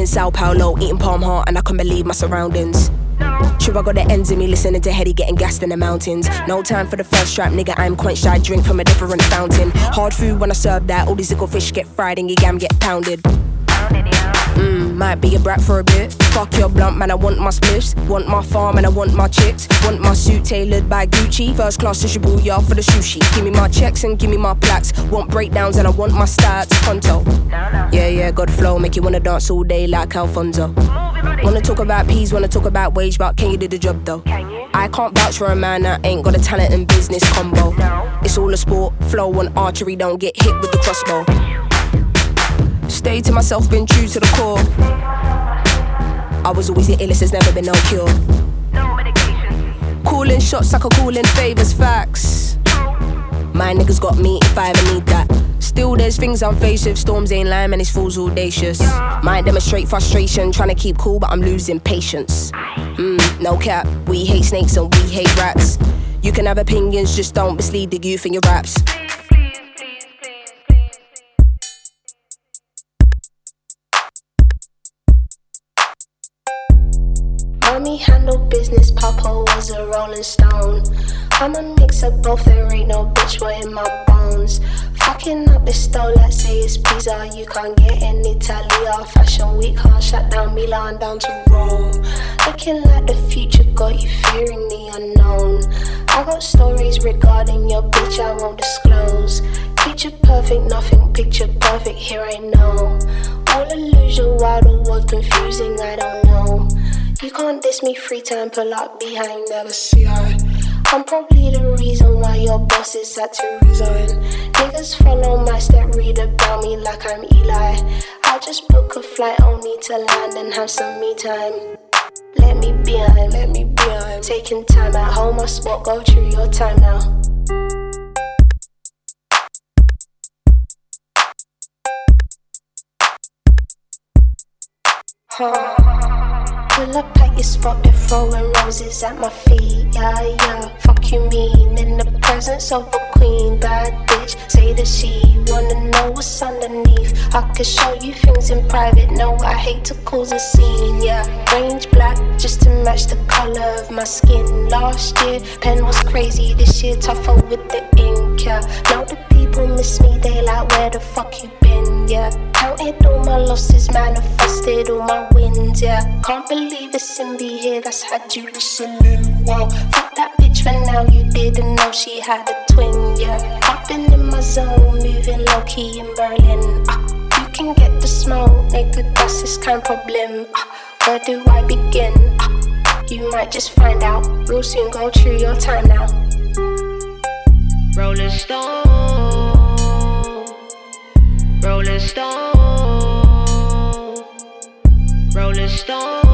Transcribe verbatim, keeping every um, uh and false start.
in Sao Paulo, eating palm heart, and I can't believe my surroundings. True, I got the ends of me listening to Hetty getting gassed in the mountains. No time for the first strap, nigga, I'm quenched. I drink from a different fountain. Hard food when I serve that, all these little fish get fried and your yam get pounded. Mmm, might be a brat for a bit. Fuck your blunt, man, I want my spliffs. Want my farm and I want my chicks. Want my suit tailored by Gucci. First class to Shibuya for the sushi. Give me my checks and give me my plaques. Want breakdowns and I want my stats. Pronto. Yeah, yeah, God flow, make you wanna dance all day like Alfonso. Wanna talk about peas, wanna talk about wage, but can you do the job though? I can't vouch for a man that ain't got a talent and business combo. It's all a sport, flow and archery, don't get hit with the crossbow. Stay to myself, been true to the core. I was always the illest, there's never been no cure. No medication. Calling shots like a calling favors, facts. My niggas got me if I ever need that. Still there's things I'm faced with, storms ain't lying, man, it's fools audacious. Might demonstrate frustration, trying to keep cool, but I'm losing patience. Mmm, no cap, we hate snakes and we hate rats. You can have opinions, just don't mislead the youth in your raps. Mommy handled business, Papa was a rolling stone. I'm a mix of both, there ain't no bitch boy in my bones. Fucking up the stove like say it's pizza. You can't get in Italy or Fashion Week, can't shut down Milan down to Rome. Looking like the future got you fearing the unknown. I got stories regarding your bitch I won't disclose. Picture perfect, nothing picture perfect, here I know. All illusion, while the world confusing, I don't know. You can't diss me, free time, pull up behind, never see I. I'm probably the reason why your bosses had to resign. Niggas follow my step, read about me like I'm Eli. I'll just book a flight only to land and have some me time. Let me behind, let me behind. Taking time at home, my spot, go through your time now. Huh. Pull up at your spot, they're throwing roses at my feet, yeah, yeah. Fuck you mean, in the presence of a queen, bad bitch, say that she wanna know what's underneath. I could show you things in private, no, I hate to cause a scene, yeah. Range black, just to match the color of my skin. Last year, pen was crazy, this year tougher with the ink, yeah. Now the people miss me, they like, where the fuck you been, yeah. Counted all my losses, manifested all my wins, yeah. Can't believe it's in me here, that's had you listening, wow. Fuck that bitch for now, you didn't know she had a twin, yeah. I've been in my zone, moving low-key in Berlin, uh, you can get the smoke, nigga, that's this kind of problem, uh, where do I begin, uh, you might just find out, we'll soon go through your time now. Rolling Stone, Rolling Stone, Rolling Stone.